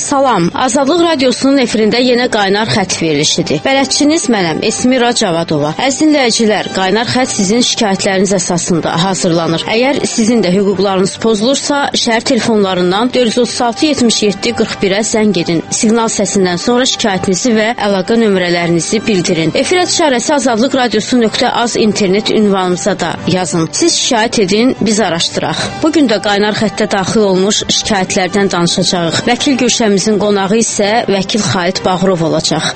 Salam, Azadlıq Radiosunun efirində yenə qaynar xət verilişidir. Bələdçiniz mənəm, Esmira Cavadova. Əziz dinləyicilər, qaynar xət sizin şikayətləriniz əsasında hazırlanır. Əgər sizin də hüquqlarınız pozulursa, şəhər telefonlarından 436-77-41-ə zəng edin. Siqnal səsindən sonra şikayətinizi və əlaqə nömrələrinizi bildirin. Efir işarəsi azadlıqradiosu.az internet ünvanımıza da yazın. Siz şikayət edin, biz araşdıraq. Bugün də qaynar xəttə daxil olmuş şikayətlərdən danışacağıq. Vəkil görüşəmizin qonağı isə vəkil Xalit Bağırov olacaq.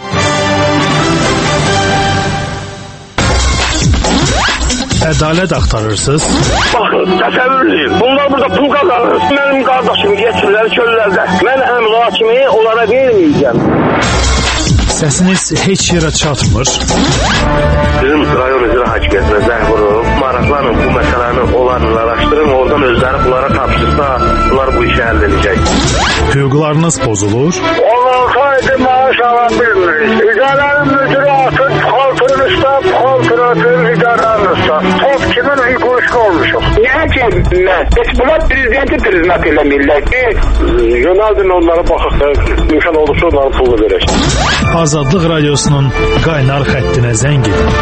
Ədalət axtarırsınız? Baxın, təsəvvür edin. Bunlar burada pul qazanır. Mənim qardaşımı getirirlər çöllərdə. Mən əmla kimi onlara verməyəcəm. Səsiniz heç yerə çatmır. Bizim rayon üzrə hakimiyyətinə zəng vurub, maraqlanın bu məsələni onlarla araşdırın, oradan özləri bunlara tapşırsa, bunlar bu işi həll edəcək. Hüquqlarınız pozulur? Olsaydı maaş ala bilmirik. İdarənin müdürü atır, xaltırın üstə, xaltır atır, idarənin üstə. Top kimin hüquq olmuşuq? Niyə ki, heç bunlar prezidenti priznat eləmirlər ki, yönəldin onlara baxaq da, imkan olursa onların pulunu verək. Azadlıq Radiosunun qaynar xəttinə zəng edin.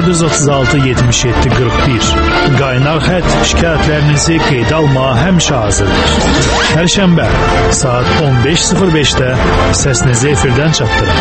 436-77-41. Qaynar xətt şikayətlərinizi qeydə almağa həmişə hazırdır. Hər şənbə saat 15:05-də səsinizi efirdən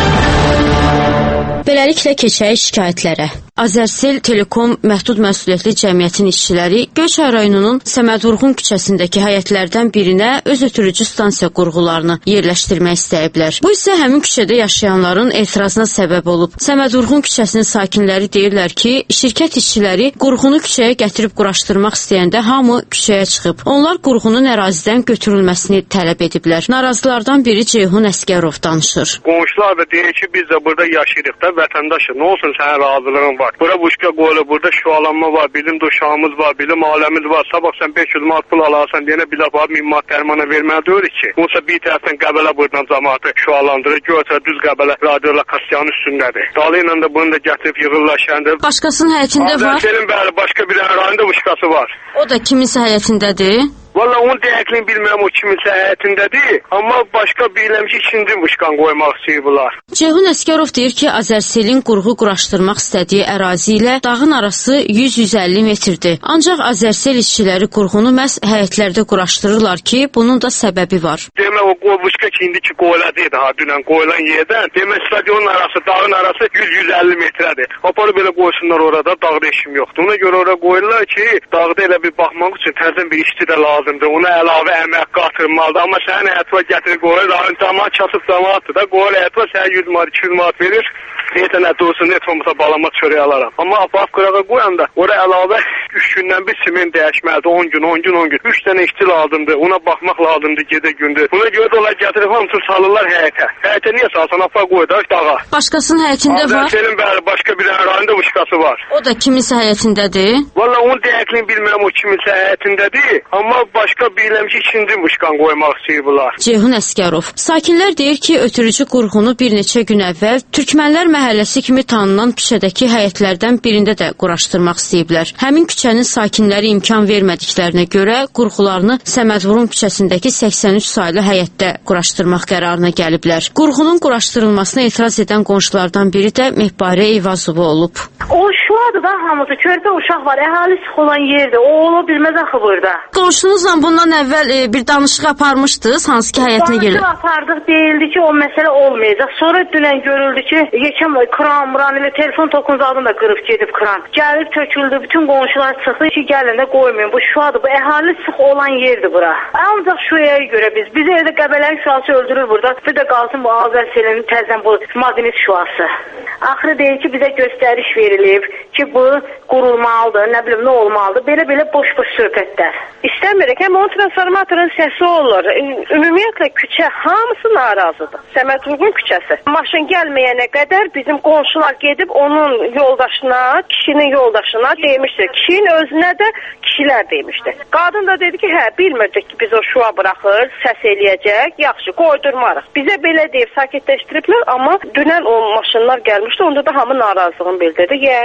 çatdırın. Beləliklə keçək şikayətlərə. Azərsel Telekom Məhdud Məsuliyyətli Cəmiyyətin işçiləri Göyçay rayonunun Səmədvurğun küçəsindəki həyətlərdən birinə öz ötürücü stansiya qurğularını yerləşdirmək istəyiblər. Bu isə həmin küçədə yaşayanların etirazına səbəb olub. Səmədvurğun küçəsinin sakinləri deyirlər ki, şirkət işçiləri qurğunu küçəyə gətirib quraşdırmaq istəyəndə hamı küçəyə çıxıb. Onlar qurğunun ərazidən götürülməsini tələb ediblər. Narazılardan biri Ceyhun Əsgərov danışır. Qonşular da deyir ki, biz də burada yaşayırıq da vətəndaşıq. Nə olsun sənin razılığın var. Bura buşka qoyulur, burada şüalanma var, bizim duşağımız var, bizim aləmiz var. Sabah sən 500 manat pul alarsan deyənə bir dəfə 1000 manat dərmana verməli deyirik ki. Bunsa bir tərəfdən Qəbələ buradan cəmaatı şüalandırır. Göyçay düz Qəbələ radiolokasiyanın üstündədir. Dalı ilə də bunu da gətirib yığırlar şəhərdə. Başqasının həyətində var. Azərselin bəli, başqa bir rayonda buşkası var. O da kiminsə həyətindədir. Valla onun dəqiqliyini bilmirəm, o kiminsə həyətindədir. Amma başqa bilirəm ki, ikinci buşkan qoymaq istəyirlər. Ceyhun Əsgərov deyir ki, Azərselin qurğu quraşdırmaq istədiyi ərazi ilə dağın arası 100-150 metrdir. Ancaq Azərsel işçiləri qurğunu məhz həyətlərdə quraşdırırlar ki, bunun da səbəbi var. Demək o buşka ki, indiki qoyuladıydı ha, dünən qoyulan yerdən. Demək stadionun arası, dağın arası 100-150 metrədir. Aparı belə qoysunlar orada, dağda işim yoxdur. Ona görə oraya qoyurlar ki, dağda elə bir baxmaq üçün təzən bir işçi də lazım. Ona əlavə əmək qatırmalıdır. Amma sənin həyətva gətirir, qoyur, cəmaat kasıb cəmaatdır da, qoyur həyətva sənə 100 manat, 200 manat verir. Neyətən ət olsun, net olmasa balama çörək alaram. Amma apaq qırağa qoyanda, oraya əlavə 3 gündən bir simen dəyişməlidir, 10 gün. 3 dənə işçi lazımdır, ona baxmaq lazımdır gedə gündür. Buna görə də onlar gətirib hamısını salırlar həyətə. Həyətə niyə salsan, apaq qoy da, dağa. Başqasının həyətində var. Azərselin bəli, başqa bir rayonda buşkası var. O da kiminsə həyətindədir. Valla onun dəqiqliyini bilmirəm, o kiminsə həyətindədir. Amma başqa bilirəm ki, ikinci buşkan qoymaq istəyirlər. Ceyhun Əsgərov. Sakinlər deyir ki, ötürücü qurğunu bir neçə gün əvvəl Türkmənlər məhəlləsi kimi tanınan küçədəki həyətlərdən birində də quraşdırmaq istəyiblər. Həmin küçənin sakinləri imkan vermədiklərinə görə qurğularını Səmədvurğun küçəsindəki 83 saylı həyətdə quraşdırmaq qərarına gəliblər. Qurğunun quraşdırılmasına etiraz edən qonşulardan biri də Mehbarə Eyvazova olub. O şuadır da hamısı, körpə uşaq var, əhali sıx olan yerdir. O ola bilməz axı burada. Qonşunuzla bundan əvvəl bir danışıq aparmışdınız, hansı ki həyətinə gelir? Danışıq apardıq, deyildi ki, o məsələ olmayacaq. Sonra dünən görüldü ki, geçən kran, ilə telefon tokunuzadını da qırıb gedib kran. Gəlib töküldü, bütün qonşular çıxdı ki, gəlin də qoymayın. Bu şuadır, bu əhali sıx olan yerdir bura. Ancaq şuyaya görə bizi evdə Qəbələnin şuası öldürür burada. Bir də qalsın bu Azərselin təzən bu maqnit şuası. Axırı deyir ki, bizə göstəriş verilib ki, bu qurulmalıdır, nə bilim, nə olmalıdır. Belə boş-boş söhbətlər. İstəmirik, həm onun transformatorun səsi olur. Ümumiyyətlə küçə hamısı narazıdır. Səmədvurğun küçəsi. Maşın gəlməyənə qədər bizim qonşular gedib onun yoldaşına, kişinin yoldaşına demişdir. Kişinin özünə də kişilər demişdi. Qadın da dedi ki, bilmirdik ki, biz o şua buraxır, səs eləyəcək, yaxşı, qoydurmarıq. Bizə belə deyib, sakitləşdiriblər, amma dünən o maşınlar gəlmişdi, onda da hamı narazılığını bildirdi. Yaxşı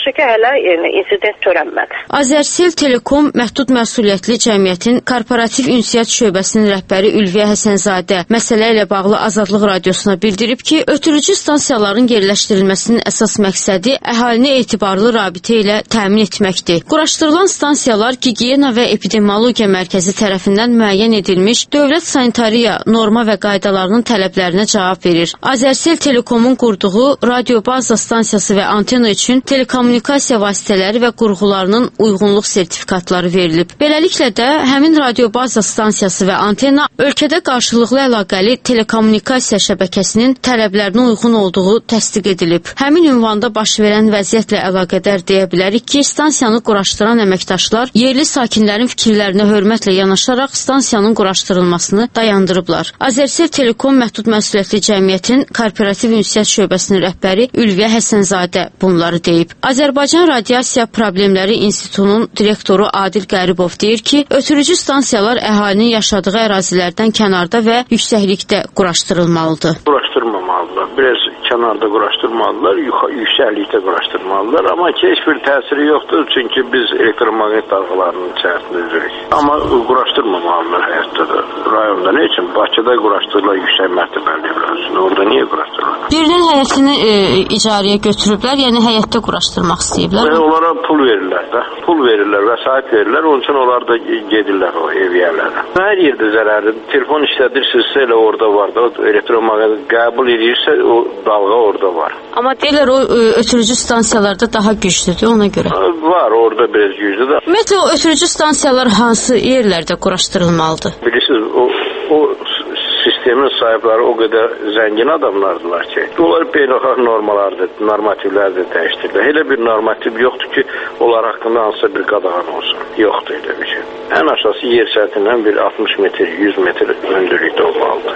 yaxşı ki, hələ insident törənmədi. Azərsel Telekom məhdud məsuliyyətli cəmiyyətin korporativ ünsiyyət şöbəsinin rəhbəri Ülviyə Həsənzadə məsələ ilə bağlı Azadlıq Radiosuna bildirib ki, ötürücü stansiyaların yerləşdirilməsinin əsas məqsədi əhalini etibarlı rabitə ilə təmin etməkdir. Quraşdırılan stansiyalar Gigiyena və Epidemiologiya Mərkəzi tərəfindən müəyyən edilmiş dövlət sanitariya norma və qaydalarının tələblərinə cavab verir. Azərsel Telekomun qurduğu radiobaza stansiyası və antena üçün telekommunikasiya vasitələri və qurğularının uyğunluq sertifikatları verilib. Beləliklə də həmin radiobaza stansiyası və antena ölkədə qarşılıqlı əlaqəli telekommunikasiya şəbəkəsinin tələblərinə uyğun olduğu təsdiq edilib. Həmin ünvanda baş verən vəziyyətlə əlaqədar deyə bilərik ki, stansiyanı quraşdıran əməkdaşlar yerli sakinlərin fikirlərinə hörmətlə yanaşaraq stansiyanın quraşdırılmasını dayandırıblar. Azərsel Telekom məhdud məsuliyyətli cəmiyyətin korporativ ünsiyyət şöbəsinin rəhbəri Ülviyə Həsənzadə bunları deyib. Azərbaycan Radiasiya Problemləri İnstitutunun direktoru Adil Qəribov deyir ki, ötürücü stansiyalar əhalinin yaşadığı ərazilərdən kənarda və yüksəklikdə quraşdırılmalıdır. Quraşdırmamalılar. Biraz kənarda quraşdırmalılar, yüksəklikdə quraşdırmalılar. Amma ki, heç bir təsiri yoxdur, çünki biz elektromaqnit dalğalarının içərisində üzürük. Amma quraşdırmamalılar həyatda da. Rayonda nə üçün? Bakıda quraşdırırlar yüksək mərtəbəli evlərin. Orada niyə quraşdırırlar? Birdən həyətini icarəyə götürüblər, yəni həyətdə quraşdırmaq istəyiblər. Onlara pul verirlər də. Pul verirlər, vəsait verirlər. Onun üçün onlar da gedirlər o ev yerlərə. Hər yerdə zərərli. Telefon işlədirsinizsə elə orada var da. O elektromaqnit qəbul edirsə o dalğa orada var. Amma deyirlər o ötürücü stansiyalarda daha güclüdür ona görə. Var, orada biraz güclüdür. Ümumiyyətlə o ötürücü stansiyalar hansı yerlərdə quraşdırılmalıdır? Bilirsiniz, o sistemin sahibləri o qədər zəngin adamlardılar ki, onlar beynəlxalq normativləri də dəyişdirirlər. Elə bir normativ yoxdur ki, onlar haqqında hansısa bir qadağan olsun. Yoxdur elə bir şey. Ən aşağısı yer səthindən bir 60 metr, 100 metr hündürlükdə olmalıdır.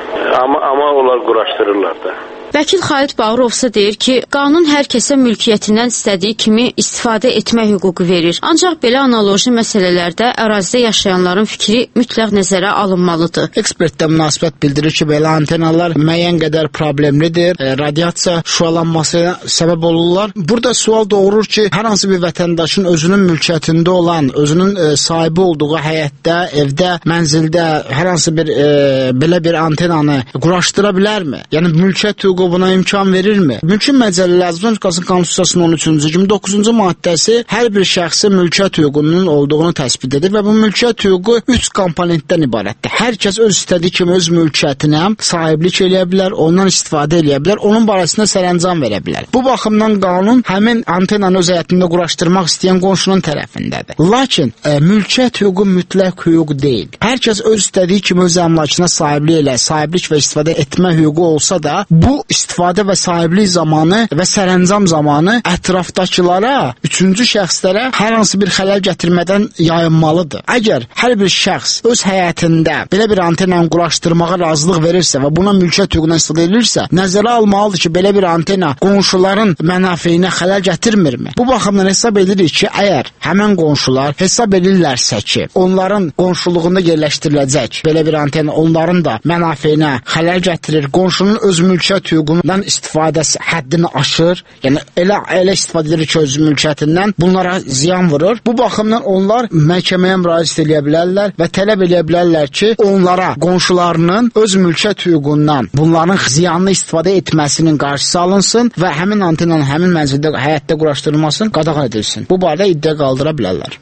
Amma onlar quraşdırırlar da. Vəkil Xalid Bağırovsa deyir ki, qanun hər kəsə mülkiyyətindən istədiyi kimi istifadə etmə hüququ verir. Ancaq belə analoji məsələlərdə ərazidə yaşayanların fikri mütləq nəzərə alınmalıdır. Ekspertdə münasibət bildirir ki, belə antenalar müəyyən qədər problemlidir, radiasiya şüalanmasına səbəb olurlar. Burada sual doğurur ki, hər hansı bir vətəndaşın özünün mülkiyyətində olan, özünün sahibi olduğu həyətdə, evdə, mənzildə hər hansı bir belə bir antenanı quraşdıra bilərmi? Yəni mülkiyyət hüququ buna imkan verirmi? Mülki Məcəllələr Azərbaycan Respublikasının Konstitusiyasının 13-cü 29-cu maddəsi hər bir şəxsin mülkiyyət hüququnun olduğunu təsbit edir və bu mülkiyyət hüququ 3 komponentdən ibarətdir. Hər kəs öz istədiyi kimi öz mülkiyyətinə sahiblik eləyə bilər, ondan istifadə eləyə bilər, onun barəsində sərəncam verə bilər. Bu baxımdan qanun həmin antenanı öz həyətində quraşdırmaq istəyən qonşunun tərəfindədir. Lakin mülkiyyət hüququ mütləq hüquq deyil. Hər kəs öz istədiyi kimi öz əmlakına sahiblik və istifadə etmə hüququ olsa da, bu istifadə və sahiblik zamanı və sərəncam zamanı ətrafdakılara, üçüncü şəxslərə hər hansı bir xələl gətirmədən yayınmalıdır. Əgər hər bir şəxs öz həyətində belə bir antenanı quraşdırmağa razılıq verirsə və buna mülkiyyət hüququndan istifadə edilirsə, nəzərə almalıdır ki, belə bir antena qonşuların mənafeyinə xələl gətirmirmi? Bu baxımdan hesab edirik ki, əgər həmin qonşular hesab edirlərsə ki, onların qonşuluğunda yerləşdiriləcək belə bir antena onların da mənafeyinə xələl gətirir, qonşunun öz mülkiyyət hüququndan istifadəsi həddini aşır, yəni elə istifadə edir ki, öz mülkiyyətindən bunlara ziyan vurur. Bu baxımdan onlar məhkəməyə müraciət edə bilərlər və tələb edə bilərlər ki, onlara qonşularının öz mülkiyyət hüququndan bunların ziyanlı istifadə etməsinin qarşısı alınsın və həmin antenanın həmin mənzildə həyətdə quraşdırılmasının qadağan edilsin. Bu barədə iddia qaldıra bilərlər.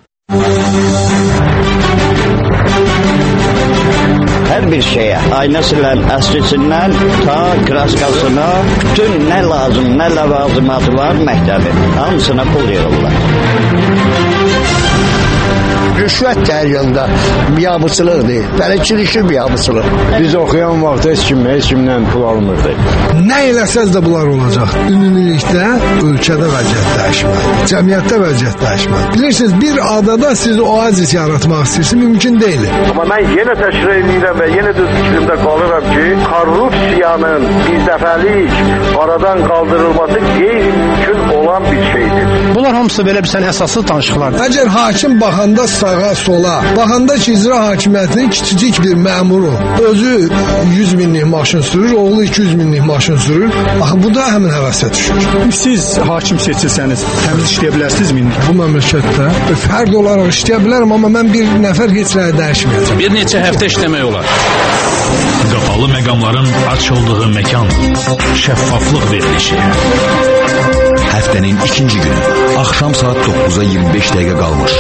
Hər bir şeyə, aynasından, əslisindən, ta kraskasına, bütün nə lazım, nə ləvazimatı var məktəbi, hamısına pul yığırlar. Rüşvət cəryanında biabıçılıq deyil, bələdçilikli biabıçılıq. Biz oxuyan vaxt heç kimdən pul almırdı. Nə eləsəz də bunlar olacaq. Ümumilikdə ölkədə vəziyyət dəyişməz, cəmiyyətdə vəziyyət dəyişməz. Bilirsiniz, bir adada siz oazis yaratmaq istəyirsiniz, mümkün deyil. Amma mən yenə təkrar edirəm və yenə də fikrimdə qalıram ki, korrupsiyanın birdəfəlik aradan qaldırılması qeyri-mümkün olan bir şeydir. Bunlar hamısı belə bir sən əsaslı danışıqlardır. Əgər hakim baxanda sağa, sola. Baxanda ki, icra hakimiyyətinin kiçicik bir məmuru özü 100 minlik maşın sürür, oğlu 200 minlik maşın sürür. Axı, bu da həmin həvəsə düşür. Siz hakim seçilsəniz, təmiz işləyə bilərsinizmi? Bu məmləkətdə fərd olaraq işləyə bilərəm, amma mən bir nəfər heç nəyə dəyişməyəcəm. Bir neçə həftə işləmək olar. Qapalı məqamların açıldığı məkan, şəffaflıq verilişi. Həftənin ikinci günü, axşam saat 9-a 25 dəqiqə qalmış.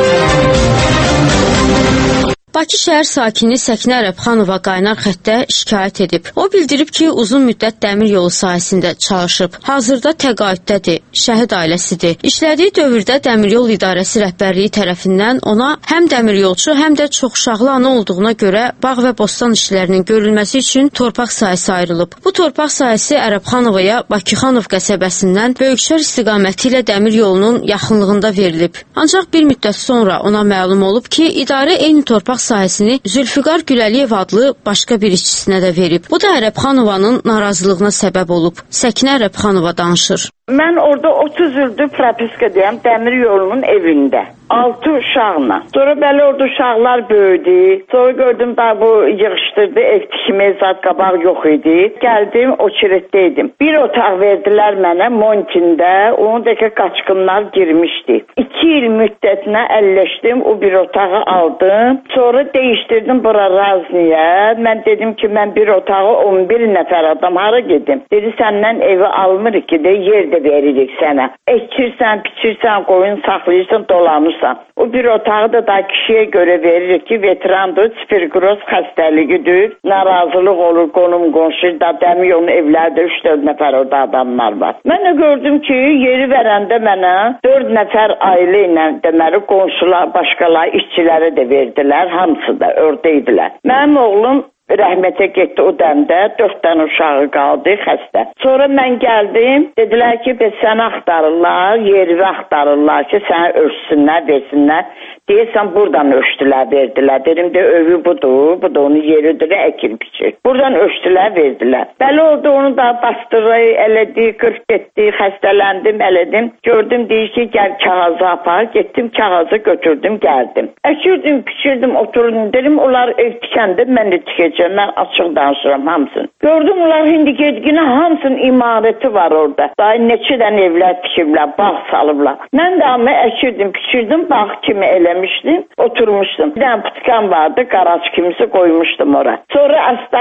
Bakı şəhər sakini Səkinə Ərəbxanova qaynar xəttə şikayət edib. O bildirib ki, uzun müddət dəmir yolu sahəsində çalışıb. Hazırda təqaüddədir, şəhid ailəsidir. İşlədiyi dövrdə dəmir yol idarəsi rəhbərliyi tərəfindən ona həm dəmir yolçu, həm də çoxuşaqlı ana olduğuna görə bağ və bostan işlərinin görülməsi üçün torpaq sahəsi ayrılıb. Bu torpaq sahəsi Ərəbxanovaya Bakıxanov qəsəbəsindən Böyükşəhər istiqaməti ilə dəmir yolunun yaxınlığında verilib. Ancaq bir müddət sonra ona məlum olub ki, idarə eyni torpaq sahəsini Zülfüqar Güləliyev adlı başqa bir işçisinə də verib. Bu da Ərəbxanovanın narazılığına səbəb olub. Səkinə Ərəbxanova danışır. Mən orada 30 ildir propiskadayam dəmir yolunun evində. 6 uşaqla. Sonra belə orada uşaqlar böyüdü. Sonra gördüm da bu yığışdırdı, ev tikməyə zad qabaq yox idi. Gəldim, o kiritdəydim. Bir otaq verdilər mənə Montində. Onun da ki, qaçqınlar girmişdi. 2 il müddətinə əlləşdim, o bir otağı aldım. Sonra dəyişdirdim bura Razniyə. Mən dedim ki, mən bir otağı 11 nəfər adam hara gedim. Dedi, səndən evi almırıq ki, de yer də veririk sənə. Ekirsən, biçirsən, qoyun saxlayırsan, dolanırsan. O bir otağı da kişiyə görə veririk ki, veterandır, tuberkuloz xəstəliyidir. Narazılıq olur, qonum qonşu da dəmir yolun evlərdə 3-4 nəfər orada adamlar var. Mən də gördüm ki, yeri verəndə mənə 4 nəfər ailə ilə deməli qonşular, başqalar, işçilərə də verdilər. Hamısı da orada idilər. Mənim oğlum rəhmətə getdi o dəmdə, 4 dənə uşağı qaldı, xəstə. Sonra mən gəldim, dedilər ki, səni axtarırlar, yeri axtarırlar ki, səni ölçsünlər, versinlər. Deyirsən, buradan ölçdülər, verdilər. Dedim də, övü budur, bu da onun yeridir, əkin biçir. Buradan ölçdülər, verdilər. Bəli oldu, onu da bastırı, elədi, qırq getdi, xəstələndim, elədim. Gördüm, deyir ki, gəl kağızı apar, getdim, kağızı götürdüm, gəldim. Əkirdim, biçirdim, oturdum, dedim, onlar ev tikəndə, mən də tikəcəm, mən açıq danışıram hamısını. Gördüm, onlar hindi gedginə hamısının imarəti var orada. Daha neçə dən evlər tikiblər, bağ salıblar. Mən də amma əkirdim, biçirdim, bağ kimi eləmişdim, oturmuşdum. Bir dənə putkan vardı, qaraç kimisi qoymuşdum ora. Sonra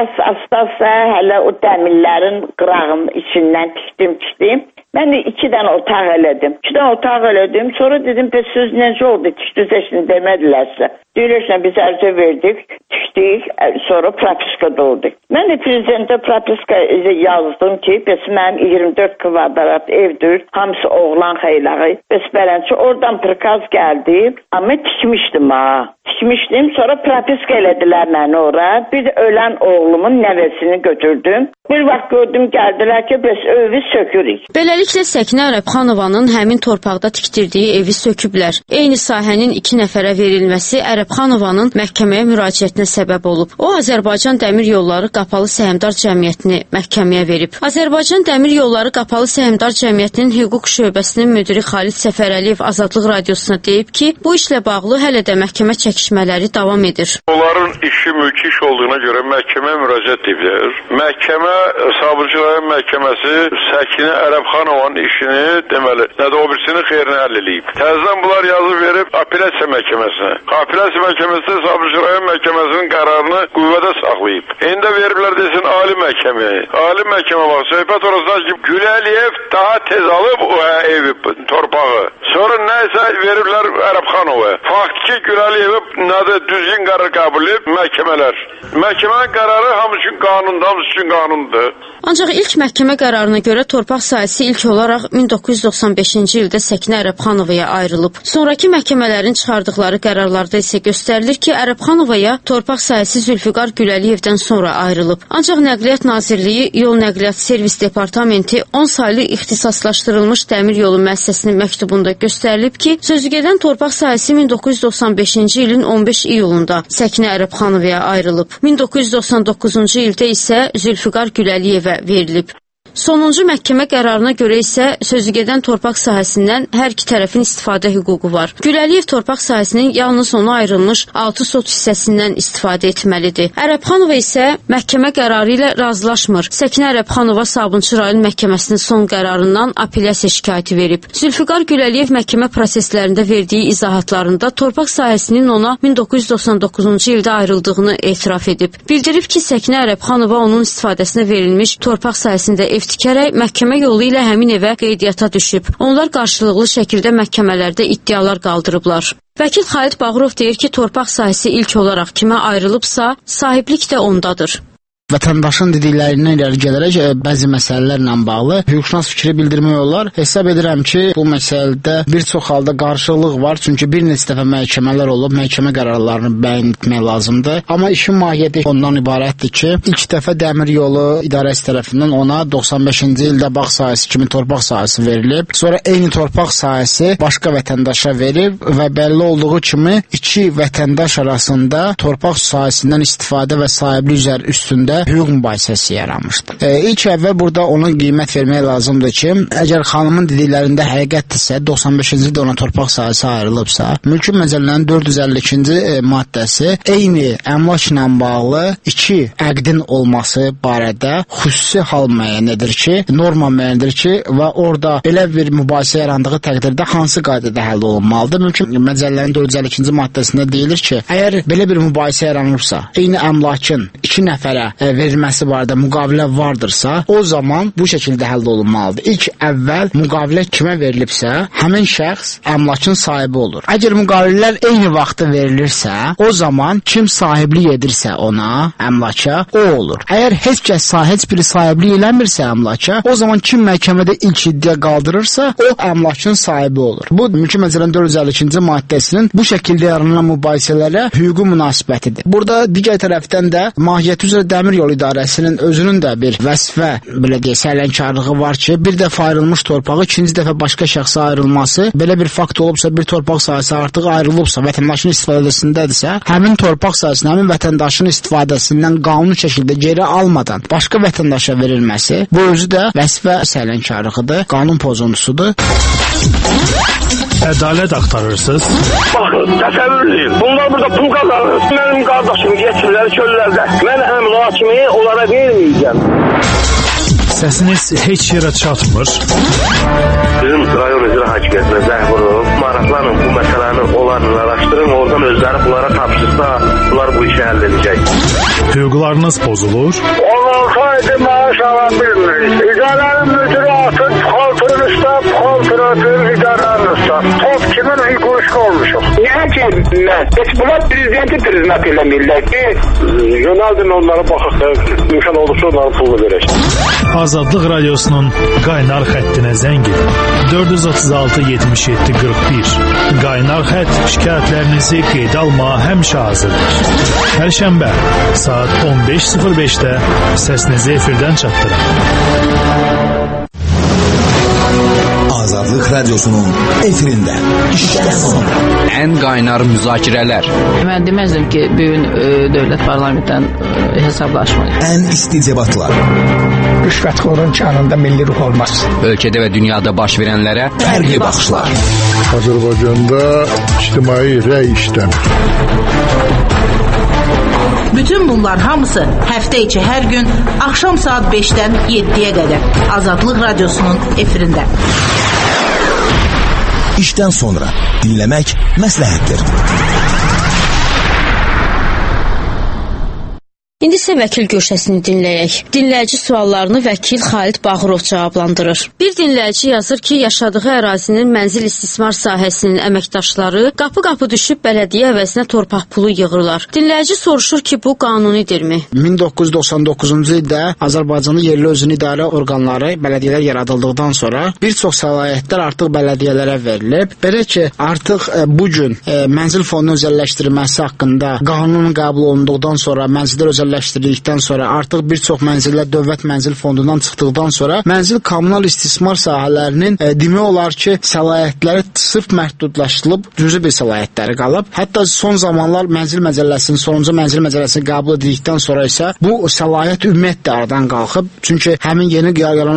astas hələ o dəmirlərin qırağının içindən tikdim. Mən də 2 dənə otaq elədim. 2 dənə otaq elədim. Sonra dedim, bəs söz necə oldu? Tikdüzəşini demədilər. Deyirəşlə biz ərizə verdik, tikdik, sonra propiskada oldu. Mən də prezidentə propiska yazdım ki, bəs mənim 24 kvadrat evdir, hamısı oğlan xeylağı. Bəs belənçə oradan prikaz gəldi, amma tikmişdim ha. Tikmişdim, sonra propiska elədilər məni ora. Bir də ölən oğlumun nəvəsini götürdüm. Bir vaxt gördüm, gəldilər ki, bəs evi sökürük. Beləliklə Səkinə Ərəbxanovanın həmin torpaqda tikdirdiyi evi söküblər. Eyni sahənin 2 nəfərə verilməsi Ərəbxanovanın məhkəməyə müraciətinə səbəb olub. O, Azərbaycan Dəmir Yolları Qapalı Səhmdar Cəmiyyətini məhkəməyə verib. Azərbaycan Dəmir Yolları Qapalı Səhmdar Cəmiyyətinin hüquq şöbəsinin müdiri Xalid Səfərəliyev Azadlıq Radiosuna deyib ki, bu işlə bağlı hələ də məhkəmə çəkişmələri davam edir. Onların işi mülki iş olduğuna görə məhkəməyə müraciət ediblər. Məhkəmə, Sabırcıların məhkəməsi Səkinə Ərəbxanovanın işini deməli, nədə o birisinin xeyrinə həll eləyib. Təzədən bunlar yazıb verib apellyasiya məhkəməsinə. Apellyasiya məhkəməsi Sabırcıların məhkəməsinin qərarını qüvvədə saxlayıb. İndi veriblər desin Ali məhkəməyə. Ali məhkəmə var. Söhbət orasında ki, Güləliyev daha tez alıb o evi, torpağı. Sonra nəysə veriblər Ərəbxanovaya. Faktiki Güləliyevi nədə düzgün qərar qəbul edib məhkəmələr. Məhkəmənin qərarı hamısı üçün qanundur, hamısı üçün qanundur. Ancaq ilk məhkəmə qərarına görə torpaq sahəsi ilk olaraq 1995-ci ildə Səkinə Ərəbxanovaya ayrılıb. Sonrakı məhkəmələrin çıxardıqları qərarlarda isə göstərilir ki, Ərəbxanovaya torpaq sahəsi Zülfüqar Güəliyevdən sonra ayrılıb. Ancaq Nəqliyyat Nazirliyi Yol Nəqliyyat Servis Departamenti 10 saylı ixtisaslaşdırılmış dəmir yolu müəssisəsinin məktubunda göstərilib ki, sözügedən torpaq sahəsi 1995-ci ilin 15 iyulunda Səkinə Ərəbxanovaya ayrılıb. 1999-cu ildə isə Zülfüqar Güəliyevə verilib. Sonuncu məhkəmə qərarına görə isə sözügedən torpaq sahəsindən hər iki tərəfin istifadə hüququ var. Güləliyev torpaq sahəsinin yalnız ona ayrılmış 6 sot hissəsindən istifadə etməlidir. Ərəbxanova isə məhkəmə qərarı ilə razılaşmır. Səkinə Ərəbxanova Sabunçu rayon məhkəməsinin son qərarından apellyasiya şikayəti verib. Zülfiqar Güləliyev məhkəmə proseslərində verdiyi izahatlarında torpaq sahəsinin ona 1999-cu ildə ayrıldığını etiraf edib. Bildirib ki, Səkinə Ərəbxanova onun istifadəsinə verilmiş torpaq sahəsində ev tikərək məhkəmə yolu ilə həmin evə qeydiyyata düşüb. Onlar qarşılıqlı şəkildə məhkəmələrdə iddialar qaldırıblar. Vəkil Xalid Bağırov deyir ki, torpaq sahəsi ilk olaraq kimə ayrılıbsa, sahiblik də ondadır. Vətəndaşın dediklərindən irəli gələrək bəzi məsələlərlə bağlı hüquqşünas fikri bildirmək olar. Hesab edirəm ki, bu məsələdə bir çox halda qarşılıq var. Çünki bir neçə dəfə məhkəmələr olub, məhkəmə qərarlarını bəyan etmək lazımdır. Amma işin mahiyyəti ondan ibarətdir ki, ilk dəfə Dəmir Yolu İdarəsi tərəfindən ona 95-ci ildə bağ sahəsi kimi torpaq sahəsi verilib. Sonra eyni torpaq sahəsi başqa vətəndaşa verib və bəlli olduğu kimi iki vətəndaş arasında torpaq sahəsindən istifadə və sahiblik üstündə hüquq mübahisəsi yaranmışdı. İlk əvvəl burada ona qiymət vermək lazımdır ki, əgər xanımın dediklərində həqiqətdirsə, 95-ci ildə ona torpaq sahəsi ayrılıbsa, mülki məcəllənin 452-ci maddəsi eyni əmlakla bağlı iki əqdin olması barədə xüsusi hal müəyyən edir ki, norma müəyyən edir ki, və orada belə bir mübahisə yarandığı təqdirdə hansı qaydada həll olunmalıdır? Mülki məcəllənin 452-ci maddəsində deyilir ki, əgər belə bir mübahisə yaranırsa, eyni əmlakın iki nəfərə verilməsi barədə müqavilə vardırsa, o zaman bu şəkildə həll olunmalıdır. İlk əvvəl müqavilə kimə verilibsə, həmin şəxs əmlakın sahibi olur. Əgər müqavilələr eyni vaxtda verilirsə, o zaman kim sahiblik edirsə ona, əmlaka, o olur. Əgər heç biri sahiblik eləmirsə əmlaka, o zaman kim məhkəmədə ilk iddia qaldırırsa, o əmlakın sahibi olur. Bu, mülki məcəllənin 452-ci maddəsinin bu şəkildə yaranan mübahisələrə hüquqi münasibətidir. Burada digər tərəfdən də mahiyyəti üzrə Dəmir Yolu İdarəsinin özünün də bir vəzifə, belə deyək, səhlənkarlığı var ki, bir dəfə ayrılmış torpağı ikinci dəfə başqa şəxsə ayrılması, belə bir fakt olubsa, bir torpaq sahəsi artıq ayrılıbsa, vətəndaşın istifadəsindədirsə, həmin torpaq sahəsinin, həmin vətəndaşın istifadəsindən qanuni şəkildə geri almadan başqa vətəndaşa verilməsi, bu özü də vəzifə səhlənkarlığıdır, qanun pozuntusudur. Ədalət axtarırsınız? Baxın, təsəvvür edin. Bunlar burada pul qazanır. Mənim qardaşım geçirlər çöllərdə. Mən əmlak kimi onlara verməyəcəm. Səsiniz heç yerə çatmır. Bizim rayon icra hakimiyyətinə zəng vurub, maraqlanın bu məsələni onlarla araşdırın, oradan özləri bunlara tapşırsa, bunlar bu işi həll edəcək. Hüquqlarınız pozulur? 16 aydır maaş ala bilmirik. İdarənin müdürü atın, xaltırın üstə, xaltırın idarənin üstə. Top kimin hüquq olmuşuq? Niyə ki, heç bunlar prezidenti prizmat eləmirlər ki, yönəldin onlara baxıq da, imkan olursa onların pulunu verək. Azadlıq Radiosunun qaynar xəttinə zəng edin. 436-77-41. Qaynar xətt şikayətlərinizi qeydə almağa həmişə hazırdır. Pərşənbə saat 15:05-də səsinizi efirdən çatdırın. Azadlıq Radiosunun efirində işdən sonra ən qaynar müzakirələr. Mən deməzdim ki, bu gün dövlət parlamentdən hesablaşmayır. Ən isti debatlar. Rüşvətxorun kanında milli ruh olmaz. Ölkədə və dünyada baş verənlərə fərqli baxışlar. Azərbaycanda ictimai rəy işləmir. Bütün bunlar hamısı həftə içi hər gün axşam saat 5-dən 7-yə qədər Azadlıq Radiosunun efirində. İşdən sonra dinləmək məsləhətdir. İndi isə vəkil görüşəsini dinləyək. Dinləyici suallarını vəkil Xalid Bağırov cavablandırır. Bir dinləyici yazır ki, yaşadığı ərazinin mənzil istismar sahəsinin əməkdaşları qapı-qapı düşüb bələdiyyə əvəzinə torpaq pulu yığırlar. Dinləyici soruşur ki, bu qanunidirmi? 1999-cu ildə Azərbaycanın yerli özünü idarə orqanları, bələdiyyələr yaradıldıqdan sonra bir çox səlahiyyətlər artıq bələdiyyələrə verilib. Belə ki, artıq bu gün mənzil fondunun özəlləşdirilməsi haqqında qanun qəbul olunduqdan sonra mənzillər özəlləşdirilməsi mükəmməlləşdirildikdən sonra, artıq bir çox mənzillər dövlət mənzil fondundan çıxdıqdan sonra mənzil kommunal istismar sahələrinin demək olar ki, səlahiyyətləri sırf məhdudlaşdırılıb, cüzi bir səlahiyyətləri qalıb. Hətta son zamanlar mənzil məcəlləsinin, sonuncu mənzil məcəlləsini qəbul edildikdən sonra isə bu səlahiyyət ümumiyyətlə aradan qalxıb. Çünki həmin yeni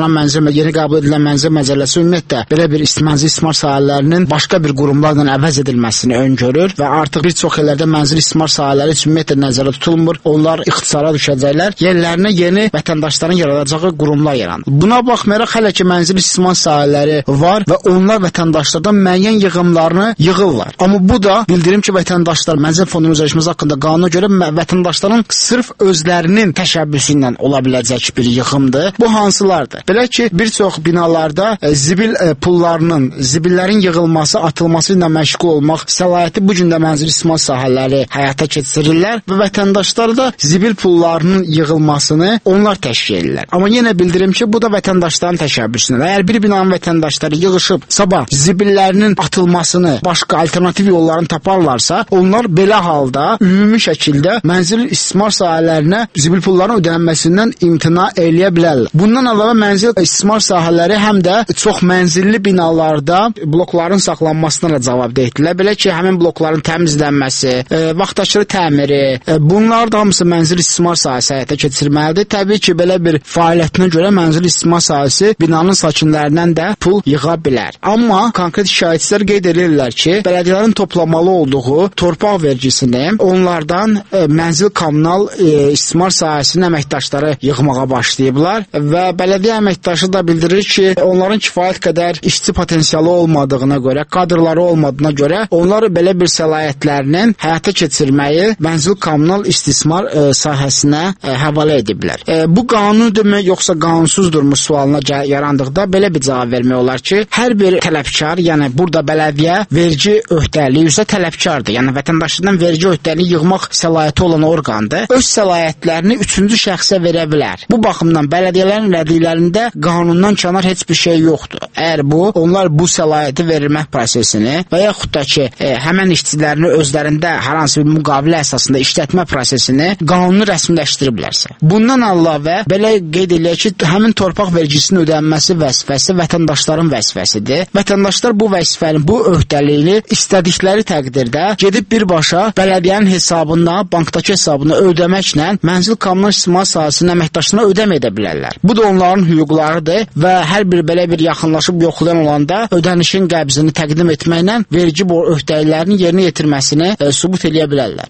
qəbul edilən mənzil məcəlləsi ümumiyyətlə belə bir mənzil istismar sahələrinin başqa bir qurumlarla əvəz edilməsini öngörür və artıq bir çox yerlərdə mənzil istismar sahələri ümumiyyətlə nəzərdə tutulmur. Onlar ixtisara düşəcəklər. Yerlərinə yeni vətəndaşların yaradacağı qurumlar yaranır. Buna baxmayaraq hələ ki mənzil istismar sahələri var və onlar vətəndaşlardan müəyyən yığımlarını yığırlar. Amma bu da bildirim ki, vətəndaşlar mənzil fondunun üzləşməsi haqqında qanuna görə vətəndaşların sırf özlərinin təşəbbüsü ilə ola biləcək bir yığımdır. Bu hansılardır? Belə ki, bir çox binalarda zibil pullarının, zibillərin yığılması, atılması ilə məşğul olmaq səlahiyyəti bu gün də mənzil istismar sahələri həyata keçirirlər və vətəndaşlar da zibil pullarının yığılmasını onlar təşkil edirlər. Amma yenə bildirim ki, bu da vətəndaşların təşəbbüsüdür. Əgər bir binanın vətəndaşları yığışıb sabah zibillərinin atılmasını, başqa alternativ yollarını taparlarsa, onlar belə halda ümumi şəkildə mənzil istismar sahələrinə zibil pullarının ödənilməsindən imtina eləyə bilərlər. Bundan əlavə mənzil istismar sahələri həm də çox mənzilli binalarda blokların saxlanmasına da cavabdehdirlər. Belə ki, həmin blokların təmizlənməsi, vaxtaşırı təmiri, bunlar da hamısı mənzil istismar sahəsi həyata keçirməlidir. Təbii ki, belə bir fəaliyyətinə görə mənzil istismar sahəsi binanın sakinlərindən də pul yığa bilər. Amma konkret şikayətçilər qeyd edirlər ki, bələdiyyələrin toplamalı olduğu torpaq vergisini onlardan mənzil kommunal istismar sahəsinin əməkdaşları yığmağa başlayıblar və bələdiyyə əməkdaşı da bildirir ki, onların kifayət qədər işçi potensialı olmadığına görə, kadrları olmadığına görə onlar belə bir səlahiyyətlərinin həyata keçirməyi mənzil kommunal istismar sahəsinə həvalə ediblər. Bu qanunudurmu, yoxsa qanunsuzdur sualına yarandıqda belə bir cavab vermək olar ki, hər bir tələbkar, yəni burada bələdiyyə vergi öhdəliyi üzrə tələbkardır. Yəni vətəndaşlardan vergi öhdəliyi yığmaq səlahiyyəti olan orqandır. Öz səlahiyyətlərini üçüncü şəxsə verə bilər. Bu baxımdan bələdiyyələrin rədiklərində qanundan kənar heç bir şey yoxdur. Əgər onlar bu səlahiyyəti verilmək prosesini və yaxud da ki, həmən işçilərini özlərində hər hansı bir müqavilə əsasında işlətmə prosesini qanunu rəsmiləşdiriblərsə. Bundan əlavə belə qeyd eləyək ki, həmin torpaq vergisinin ödənməsi vəzifəsi vətəndaşların vəzifəsidir. Vətəndaşlar bu vəzifənin, bu öhdəliyini istədikləri təqdirdə gedib birbaşa bələdiyyənin hesabına, bankdakı hesabına ödəməklə mənzil kommunal istismar sahəsinin əməkdaşlarına ödəm edə bilərlər. Bu da onların hüquqlarıdır və hər bir belə bir yaxınlaşıb yoxlayan olanda ödənişin qəbzini təqdim etməklə vergi öhdəliklərinin yerinə yetirməsini sübut edə bilərlər.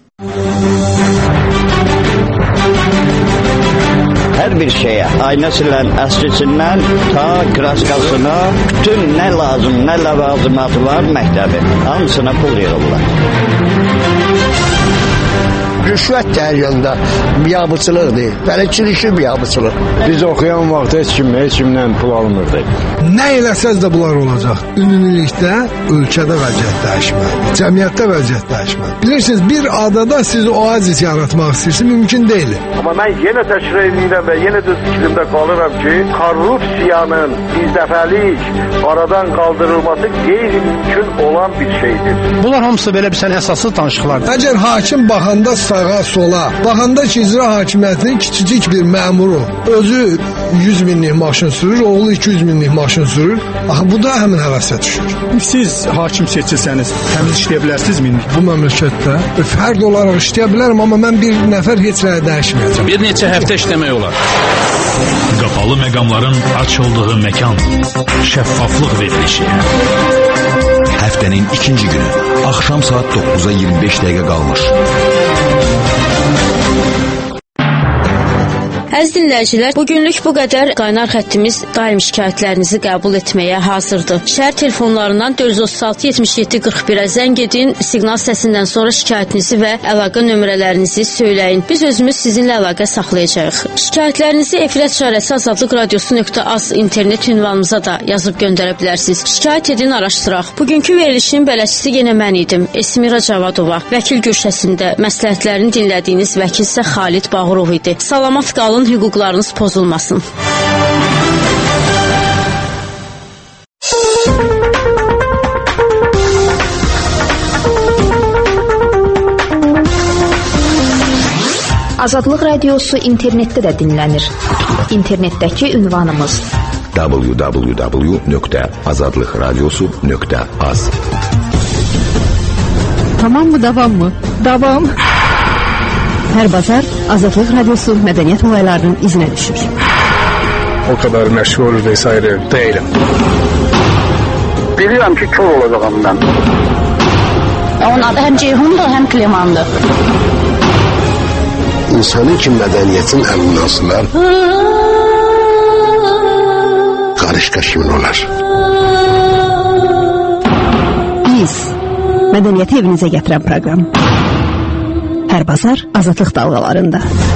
Hər bir şeyə, ayna silən əskisindən ta kraskasına, bütün nə lazım, nə ləvazimatı var məktəbi, hamısına pul yığırlar. Rüşvət cəryanında biabıçılıqdır. Bələdçilik biabıçılıq. Biz oxuyan vaxt heç kimdən pul almırdı. Nə eləsəz də bunlar olacaq. Ümumilikdə ölkədə vəziyyət dəyişməlidir. Cəmiyyətdə vəziyyət dəyişməlidir. Bilirsiniz, bir adada siz oazis yaratmaq istəyirsiniz, mümkün deyil. Amma mən yenə təkrar edirəm və yenə də fikrimdə qalıram ki, korrupsiyanın birdəfəlik aradan qaldırılması qeyri-mümkün olan bir şeydir. Bunlar hamısı belə bir əsassız danışıqlardır. Əgər hakim baxanda sağa sola, baxanda ki, icra hakimiyyətinin kiçicik bir məmuru özü 100 minlik maşın sürür, oğlu 200 minlik maşın sürür. Axı bu da həmin həvəsə düşür. Siz hakim seçilsəniz, təmiz işləyə bilərsiniz mi? Bu məmləkətdə fərd olaraq işləyə bilərəm, amma mən bir nəfər heç nəyə dəyişməyəcəm. Bir neçə həftə işləmək olar. Qapalı məqamların açıldığı məkan. Şəffaflıq verilişi. Həftənin ikinci günü. Axşam saat 9-a 25 dəqiqə qalmış. Əziz dinləyicilər, bugünlük bu qədər. Qaynar xəttimiz daim şikayətlərinizi qəbul etməyə hazırdır. Şəhər telefonlarından 436-77-41-ə zəng edin, siqnal səsindən sonra şikayətinizi və əlaqə nömrələrinizi söyləyin. Biz özümüz sizinlə əlaqə saxlayacağıq. Şikayətlərinizi efirət@radiosu.az internet ünvanımıza da yazıb göndərə bilərsiniz. Şikayət edin, araşdıraq. Bugünkü verilişin bələdçisi yenə mən idim, Esmira Cavadova. Vəkil gürsəsində məsləhətlərini dinlədiyiniz vəkil isə Xalid Bağırov idi. Salamat qalın, hüquqlarınız pozulmasın. Azadlıq Radiosu internetdə də dinlənir. İnternetdəki ünvanımız www.azadlıqradiosu.az. Tamam mı, davam mı? Davam. Hər bazar Azadlıq Radiosu mədəniyyət olaylarının izinə düşür. O kadar məşğul vesaire değilim. Bilirəm ki, kör olacağım mən. Onun adı həm Ceyhundur, həm Klemandır. İnsanın ki mədəniyyətin əlindən asılar, qarışqa kimin olar? Biz, mədəniyyəti evinizə gətirən proqram. Hər bazar Azadlıq dalğalarında.